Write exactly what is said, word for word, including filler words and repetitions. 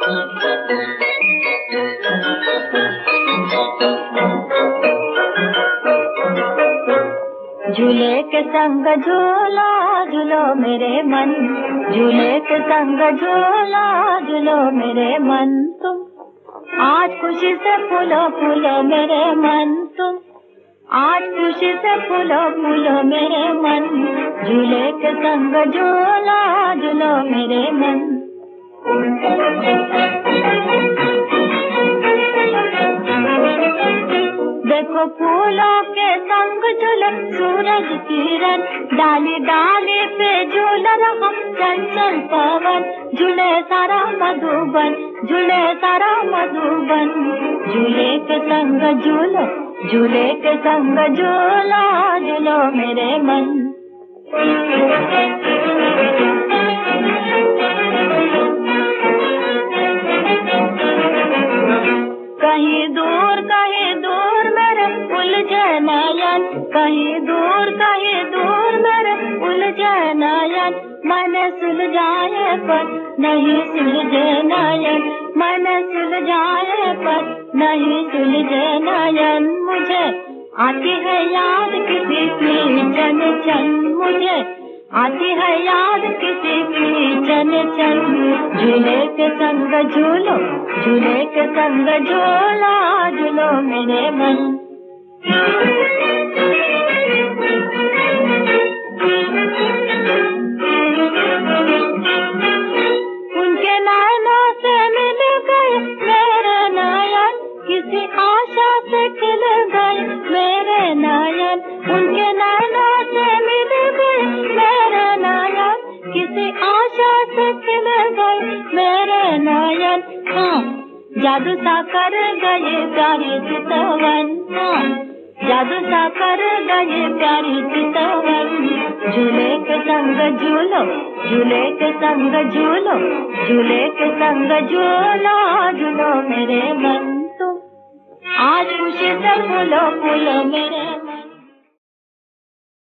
झूले के संग झूला झूलो मेरे मन, झूले के संग झूला झूलो मेरे मन तुम। आज खुशी से फूलो फूलो मेरे मन तुम, आज खुशी से फूलो फूलो मेरे मन। झूले के संग झूला झूलो मेरे मन। देखो फूलों के संग झूले सूरज किरण, डाली डाली पे झूल रहा चंचल पवन। झूले सारा मधुबन, झूले सारा मधुबन। झूले के संग झूलो, झूले के संग झूला झूलो मेरे मन। कहीं दूर कहीं दूर मेरे उलझे नयन, कहीं दूर कहीं दूर मेरे उलझे नयन। मन सुलझाए पर नहीं सुलझे नयन, मन सुलझाए पर नहीं सुलझे नयन। मुझे आती है याद किसी की चन चन, मुझे आती है याद किसी की चन चन। झूले के संग झूलो, झूले के संग झूला झूलो मेरे मन। उनके नैनों से मिल गए मेरे नयन, किसी आशा से खिल गए मेरे नयन। उनके नैनों से मिल गए मेरे नयन, किसी आशा से खिल गए मेरे नयन। हाँ जादू सा कर गए प्यारी चितवन, हाँ जादू सा कर गए प्यारी चितवन। झूले के संग झूलो, झूले के संग झूलो, झूले के संग झूला झूलो मेरे मन तुम। आज खुशी से फूलो फूलो मेरे मन।